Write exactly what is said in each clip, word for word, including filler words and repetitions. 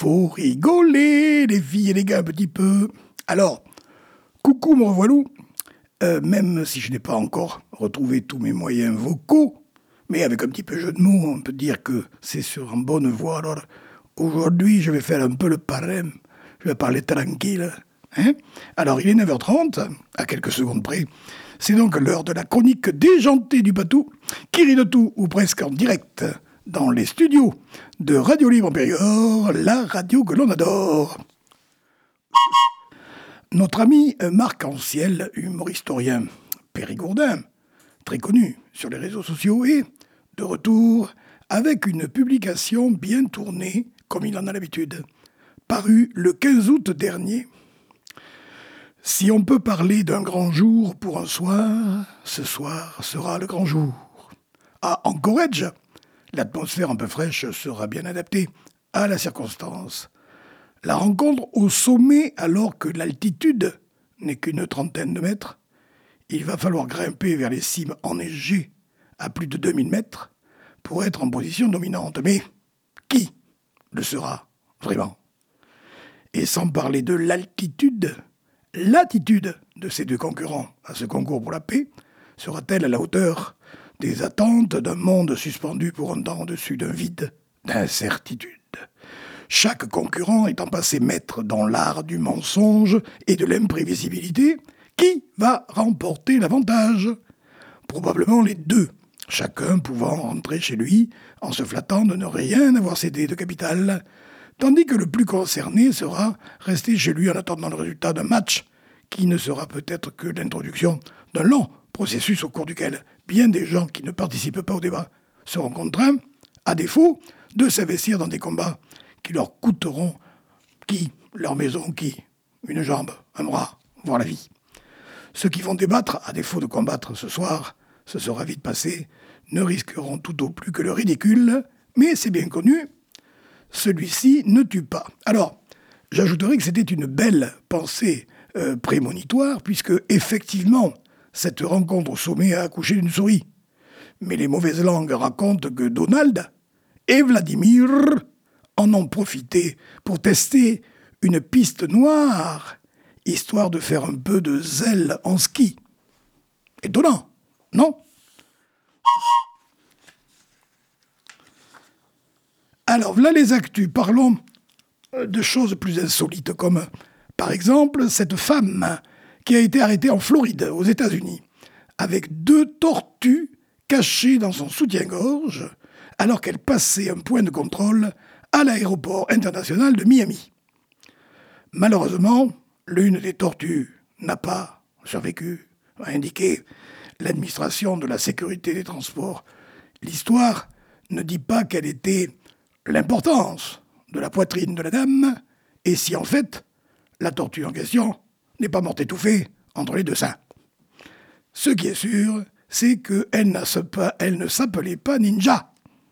faut rigoler, les filles et les gars, un petit peu. Alors, coucou, me revoilà. Euh, même si je n'ai pas encore retrouvé tous mes moyens vocaux, mais avec un petit peu jeu de mots, on peut dire que c'est sur une bonne voie. Alors, aujourd'hui, je vais faire un peu le parrain. Je vais parler tranquille. Hein. Alors, il est neuf heures trente, à quelques secondes près. C'est donc l'heure de la chronique déjantée du Patou, qui rit de tout, ou presque en direct, dans les studios de Radio Libre en Périgord, la radio que l'on adore. Notre ami Marc Anciel, humorhistorien périgourdin, très connu sur les réseaux sociaux, est de retour avec une publication bien tournée, comme il en a l'habitude, parue le quinze août dernier. Si on peut parler d'un grand jour pour un soir, ce soir sera le grand jour. À Anchorage, l'atmosphère un peu fraîche sera bien adaptée à la circonstance. La rencontre au sommet, alors que l'altitude n'est qu'une trentaine de mètres, il va falloir grimper vers les cimes enneigées à plus de deux mille mètres pour être en position dominante. Mais qui le sera vraiment ? Et sans parler de l'altitude, l'attitude de ces deux concurrents à ce concours pour la paix sera-t-elle à la hauteur des attentes d'un monde suspendu pour un temps au-dessus d'un vide d'incertitude ? Chaque concurrent étant passé maître dans l'art du mensonge et de l'imprévisibilité, qui va remporter l'avantage ? Probablement les deux, chacun pouvant rentrer chez lui en se flattant de ne rien avoir cédé de capital, tandis que le plus concerné sera resté chez lui en attendant le résultat d'un match qui ne sera peut-être que l'introduction d'un long processus au cours duquel bien des gens qui ne participent pas au débat seront contraints, à défaut, de s'investir dans des combats qui leur coûteront qui ? Leur maison, qui ? Une jambe, un bras, voire la vie. Ceux qui vont débattre, à défaut de combattre ce soir, ce sera vite passé, ne risqueront tout au plus que le ridicule, mais c'est bien connu, celui-ci ne tue pas. Alors, j'ajouterai que c'était une belle pensée euh, prémonitoire, puisque, effectivement, cette rencontre au sommet a accouché d'une souris. Mais les mauvaises langues racontent que Donald et Vladimir en ont profité pour tester une piste noire, histoire de faire un peu de zèle en ski. Étonnant, non ? Alors, voilà les actus. Parlons de choses plus insolites, comme, par exemple, cette femme qui a été arrêtée en Floride, aux États-Unis, avec deux tortues cachées dans son soutien-gorge, alors qu'elle passait un point de contrôle à l'aéroport international de Miami. Malheureusement, l'une des tortues n'a pas survécu, a indiqué l'administration de la sécurité des transports. L'histoire ne dit pas quelle était l'importance de la poitrine de la dame, et si en fait, la tortue en question n'est pas morte étouffée entre les deux seins. Ce qui est sûr, c'est qu'elle ne s'appelait pas Ninja.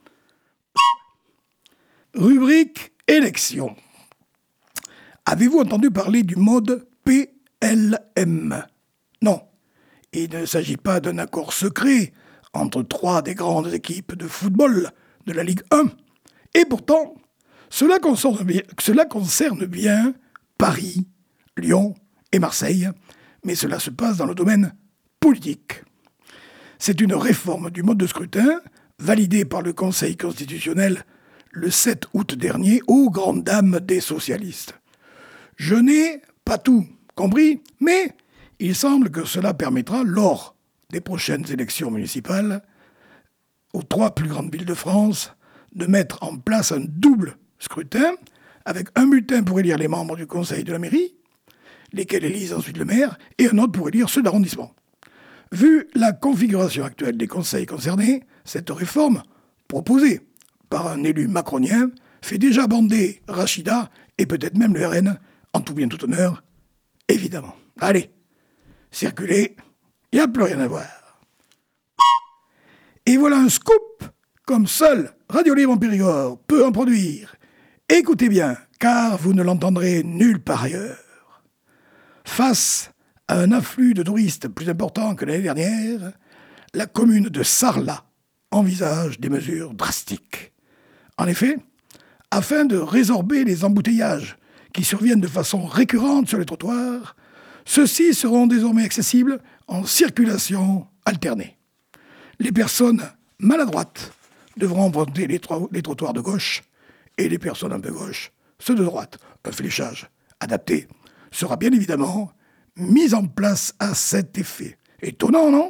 Rubrique élection. Avez-vous entendu parler du mode P L M ? Non, il ne s'agit pas d'un accord secret entre trois des grandes équipes de football de la Ligue un. Et pourtant, cela concerne bien, cela concerne bien Paris, Lyon et Marseille, mais cela se passe dans le domaine politique. C'est une réforme du mode de scrutin validée par le Conseil constitutionnel le sept août dernier aux grandes dames des socialistes. Je n'ai pas tout compris, mais il semble que cela permettra, lors des prochaines élections municipales, aux trois plus grandes villes de France, de mettre en place un double scrutin, avec un bulletin pour élire les membres du conseil de la mairie, lesquels élisent ensuite le maire, et un autre pour élire ceux d'arrondissement. Vu la configuration actuelle des conseils concernés, cette réforme, proposée par un élu macronien, fait déjà bander Rachida et peut-être même le R N, en tout bien tout honneur, évidemment. Allez, circulez, il n'y a plus rien à voir. Et voilà un scoop, comme seul Radio Libre en Périgord peut en produire. Écoutez bien, car vous ne l'entendrez nulle part ailleurs. Face à un afflux de touristes plus important que l'année dernière, la commune de Sarlat envisage des mesures drastiques. En effet, Afin de résorber les embouteillages qui surviennent de façon récurrente sur les trottoirs, ceux-ci seront désormais accessibles en circulation alternée. Les personnes maladroites devront emprunter les, tro- les trottoirs de gauche et les personnes un peu gauche, ceux de droite. Un fléchage adapté sera bien évidemment mis en place à cet effet. Étonnant, non ?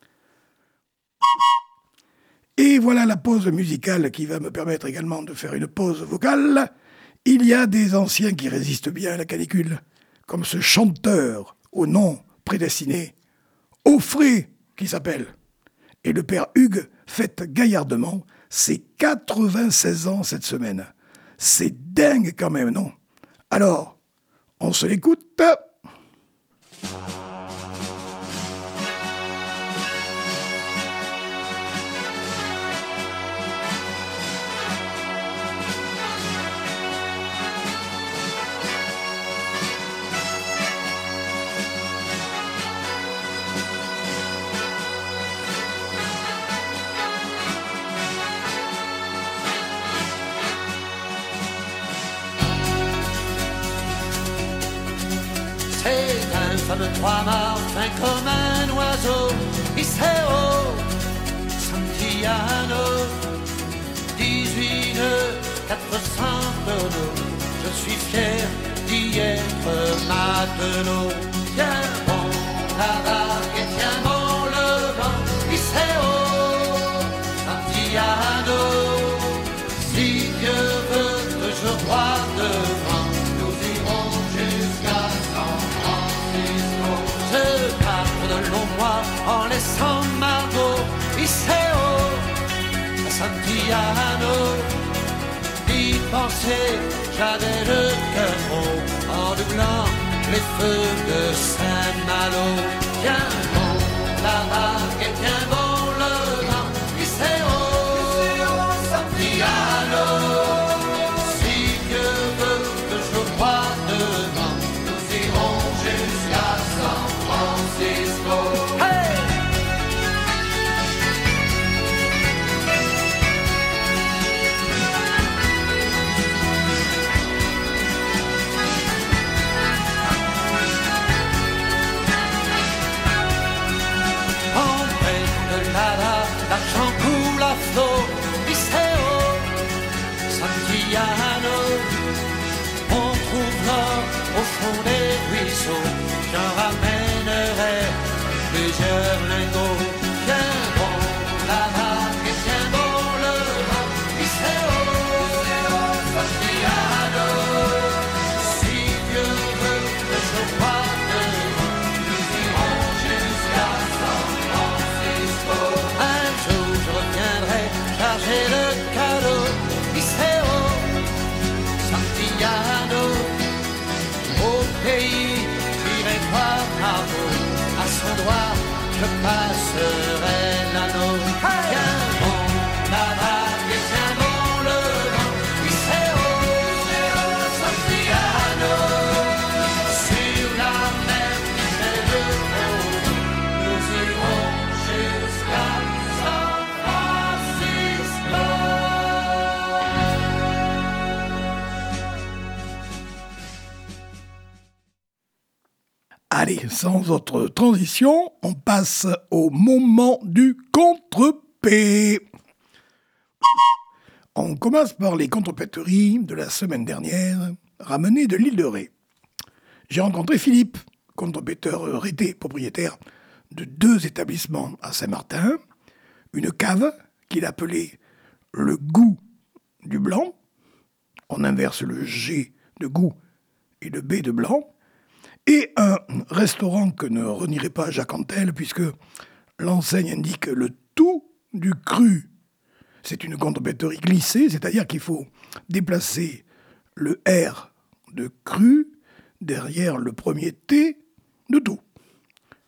Et voilà la pause musicale qui va me permettre également de faire une pause vocale. Il y a des anciens qui résistent bien à la canicule, comme ce chanteur au nom prédestiné, Offray, qui s'appelle. Et le père Hugues fête gaillardement ses quatre-vingt-seize ans cette semaine. C'est dingue quand même, non ? Alors, on se l'écoute. Fameux trois-mâts fin comme un oiseau, Iseo, Santillano, dix-huit nœuds, quatre cents tonneaux. Je suis fier d'y être matelot. Tiens bon la vague et tiens bon le vent, Iseo, Santillano. Si Dieu veut que je croie devant, nous irons jusqu'à San Francisco. Je pars de longs mois en laissant Margot, Iseo, Santillano. D'y penser, j'avais le cœur gros en doublant les feux de Saint-Malo. Tiens bon la vague et tiens bon le vent, Iseo, Santillano. Si Dieu veut que je croie devant, nous irons jusqu'à San Francisco. Hey! L'argent coule à flot, Iseo, Santillano. On trouve l'or au fond des ruisseaux, j'en ramènerai plusieurs lingots. Tiens bon la vague et tiens bon le vent, Iseo, Santillano. Si Dieu veut que je croie devant, nous irons jusqu'à San Francisco. Chargé de cadeaux, Iseo, Santillano. Au pays, j'irai voir Margot, à son doigt, je passerai l'anneau. Tiens bon la vague et tiens bon le vent, Iseo, Santillano. Sur la mer qui fait le haut, nous irons jusqu'à San Francisco. Allez, sans autre transition, on passe au moment du contre-P. On commence par les contrepéteries de la semaine dernière, ramenées de l'île de Ré. J'ai rencontré Philippe, contrepéteur rété, propriétaire de deux établissements à Saint-Martin, une cave qu'il appelait le goût du blanc, on inverse le G de goût et le B de blanc, et un restaurant que ne renierait pas Jacques Antel, puisque l'enseigne indique le tout du cru. C'est une contrepéterie glissée, c'est-à-dire qu'il faut déplacer le R de cru derrière le premier T de tout. Capiche ?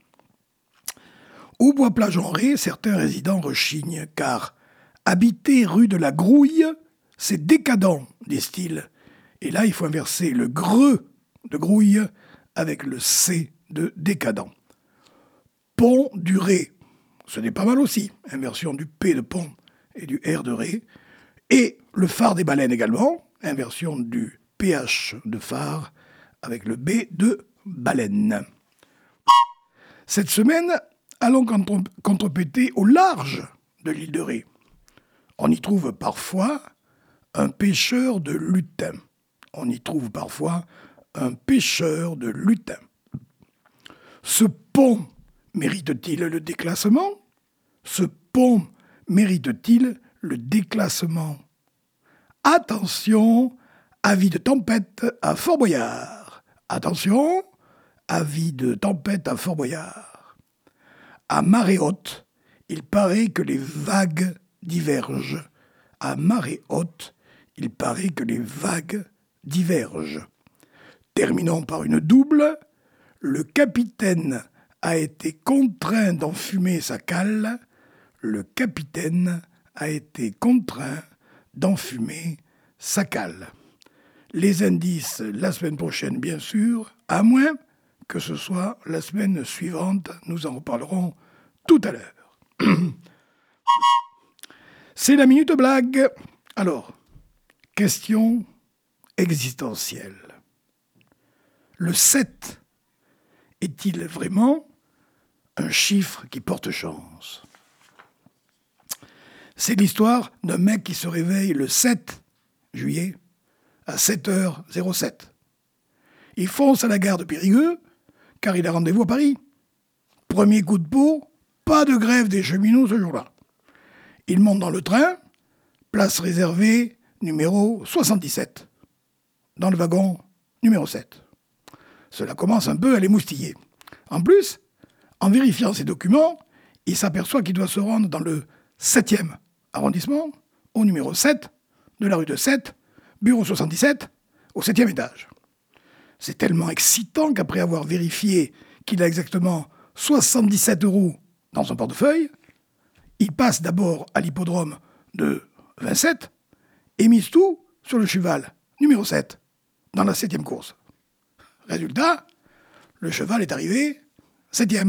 Au Bois-Plage-en-Ré, certains résidents rechignent, car habiter rue de la Grouille, c'est décadent, disent-ils. Et là, il faut inverser le greux de grouille avec le C de décadent. Pont du Ré, ce n'est pas mal aussi, inversion du P de pont et du R de Ré. Et le phare des baleines également, inversion du pH de phare avec le B de baleine. Cette semaine, allons contrepéter au large de l'île de Ré. On y trouve parfois un pêcheur de lutin. On y trouve parfois un pêcheur de lutin. Ce pont mérite-t-il le déclassement ? Ce pont mérite-t-il le déclassement ? Attention, avis de tempête à Fort-Boyard. Attention, avis de tempête à Fort-Boyard. À marée haute, il paraît que les vagues divergent. À marée haute, il paraît que les vagues divergent. Terminons par une double. Le capitaine a été contraint d'enfumer sa cale. Le capitaine a été contraint d'enfumer sa cale. Les indices la semaine prochaine, bien sûr, à moins que ce soit la semaine suivante. Nous en reparlerons tout à l'heure. C'est la minute blague. Alors, question existentielle. Le sept est-il vraiment un chiffre qui porte chance ? C'est l'histoire d'un mec qui se réveille le sept juillet à sept heures sept. Il fonce à la gare de Périgueux car il a rendez-vous à Paris. Premier coup de peau, pas de grève des cheminots ce jour-là. Il monte dans le train, place réservée numéro soixante-dix-sept, dans le wagon numéro sept. Cela commence un peu à l'émoustiller. En plus, en vérifiant ses documents, il s'aperçoit qu'il doit se rendre dans le septième arrondissement, au numéro sept, de la rue de Sète, bureau soixante-dix-sept, au septième étage. C'est tellement excitant qu'après avoir vérifié qu'il a exactement soixante-dix-sept euros dans son portefeuille, il passe d'abord à l'hippodrome de vingt-sept et mise tout sur le cheval numéro sept, dans la septième course. Résultat, le cheval est arrivé septième.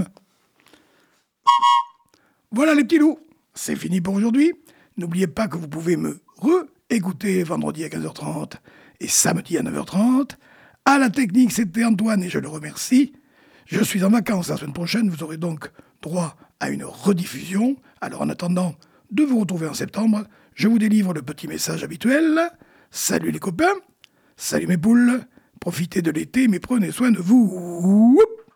Voilà les petits loups, c'est fini pour aujourd'hui. N'oubliez pas que vous pouvez me re-écouter vendredi à quinze heures trente et samedi à neuf heures trente. À la technique, c'était Antoine et je le remercie. Je suis en vacances la semaine prochaine, vous aurez donc droit à une rediffusion. Alors en attendant de vous retrouver en septembre, je vous délivre le petit message habituel. Salut les copains, salut mes poules, profitez de l'été mais prenez soin de vous.